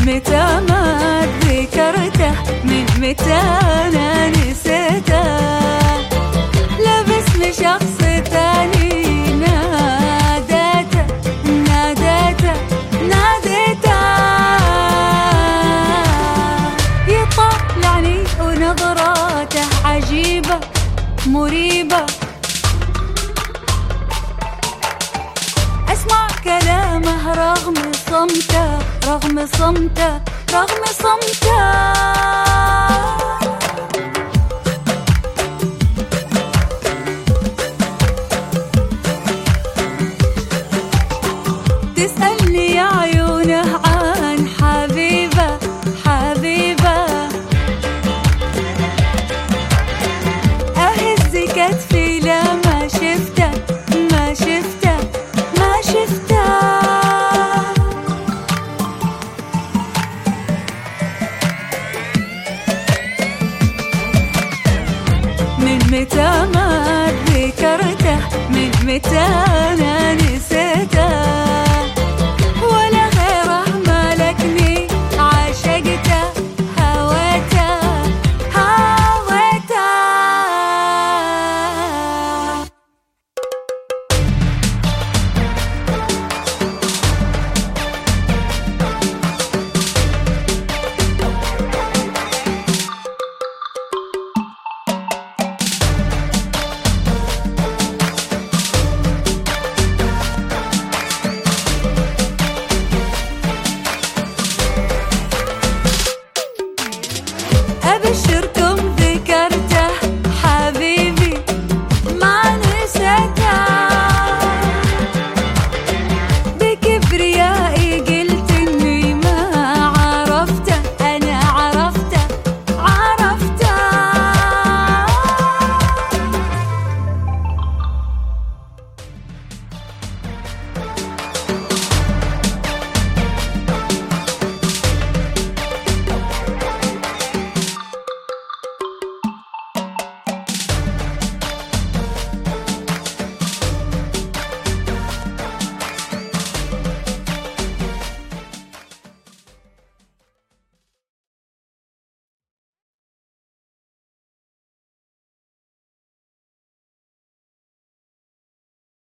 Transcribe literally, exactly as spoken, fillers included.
متى ما ذكرته، من متى أنا نسيته، لا باسم شخص ثاني ناديته ناديته ناديته، يطلعني ونظراته عجيبة مريبة، أسمع كلامه رغم صمته رغم صمته رغم صمته، تسألني عيونه عن حبيبة حبيبة، أهز كتفي لا ما شفته ما شفته ما شفته، من متى ما ذكرته، من متى أنا